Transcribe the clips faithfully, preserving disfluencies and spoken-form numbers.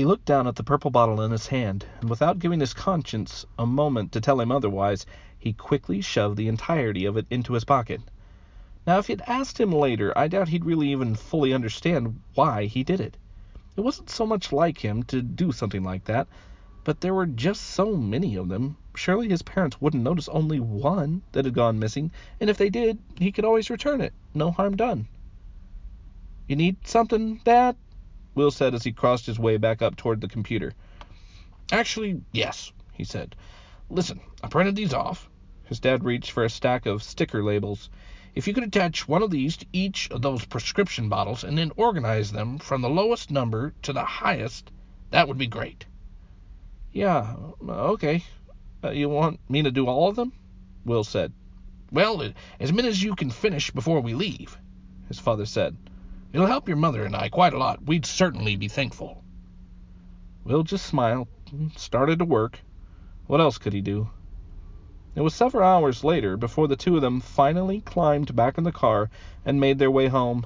He looked down at the purple bottle in his hand, and without giving his conscience a moment to tell him otherwise, he quickly shoved the entirety of it into his pocket. Now, if you'd asked him later, I doubt he'd really even fully understand why he did it. It wasn't so much like him to do something like that, but there were just so many of them. Surely his parents wouldn't notice only one that had gone missing, and if they did, he could always return it. No harm done. "You need something, Dad?" Will said as he crossed his way back up toward the computer. "Actually, yes," he said. "Listen, I printed these off." His dad reached for a stack of sticker labels. "If you could attach one of these to each of those prescription bottles and then organize them from the lowest number to the highest, that would be great." "Yeah, okay. Uh, you want me to do all of them?" Will said. "Well, as many as you can finish before we leave," his father said. "It'll help your mother and I quite a lot. We'd certainly be thankful." Will just smiled and started to work. What else could he do? It was several hours later before the two of them finally climbed back in the car and made their way home.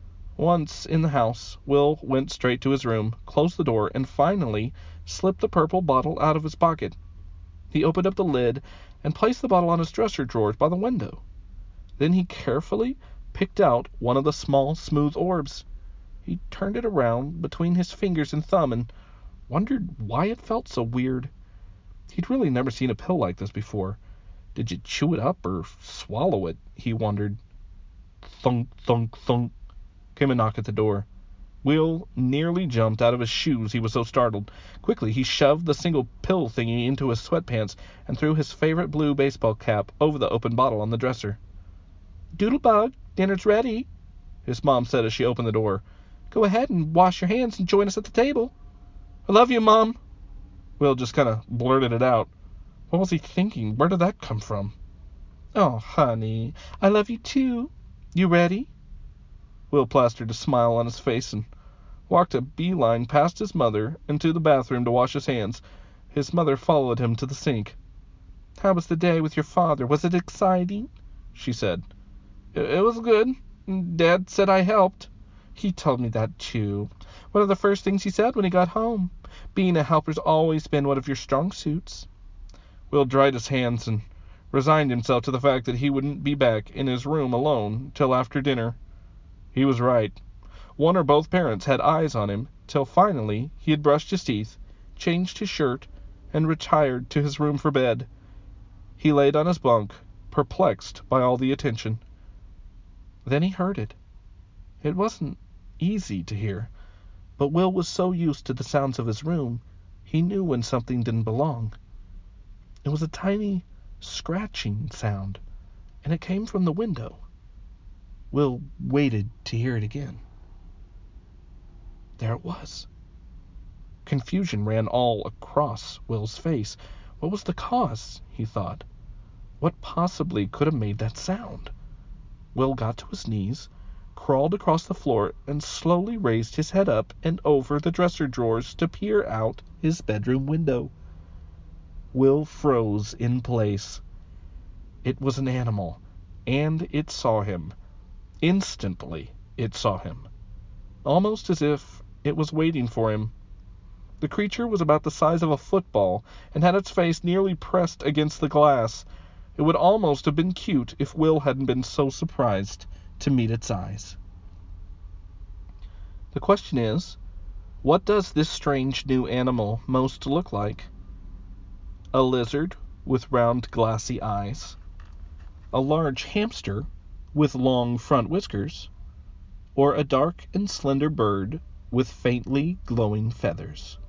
Once in the house, Will went straight to his room, closed the door, and finally slipped the purple bottle out of his pocket. He opened up the lid and placed the bottle on his dresser drawers by the window. Then he carefully picked out one of the small, smooth orbs. He turned it around between his fingers and thumb and wondered why it felt so weird. He'd really never seen a pill like this before. Did you chew it up or swallow it? He wondered. Thunk, thunk, thunk, came a knock at the door. Will nearly jumped out of his shoes, he was so startled. Quickly, he shoved the single pill thingy into his sweatpants and threw his favorite blue baseball cap over the open bottle on the dresser. "Doodlebug, dinner's ready," his mom said as she opened the door. "Go ahead and wash your hands and join us at the table." "I love you, Mom." Will just kind of blurted it out. What was he thinking? Where did that come from? "Oh, honey, I love you too. You ready?" Will plastered a smile on his face and walked a beeline past his mother into the bathroom to wash his hands. His mother followed him to the sink. "How was the day with your father? Was it exciting?" she said. It was good. Dad said I helped." "He told me that too. One of the first things he said when he got home. Being a helper's always been one of your strong suits." Will dried his hands and resigned himself to the fact that he wouldn't be back in his room alone till after dinner. He was right. One or both parents had eyes on him till finally he had brushed his teeth, changed his shirt, and retired to his room for bed. He laid on his bunk, perplexed by all the attention. Then he heard it. It wasn't easy to hear, but Will was so used to the sounds of his room, he knew when something didn't belong. It was a tiny scratching sound, and it came from the window. Will waited to hear it again. There it was. Confusion ran all across Will's face. What was the cause, he thought? What possibly could have made that sound? Will got to his knees, crawled across the floor, and slowly raised his head up and over the dresser drawers to peer out his bedroom window. Will froze in place. It was an animal, and it saw him. Instantly, it saw him, almost as if it was waiting for him. The creature was about the size of a football and had its face nearly pressed against the glass. It would almost have been cute if Will hadn't been so surprised to meet its eyes. The question is, what does this strange new animal most look like? A lizard with round glassy eyes? A large hamster with long front whiskers? Or a dark and slender bird with faintly glowing feathers?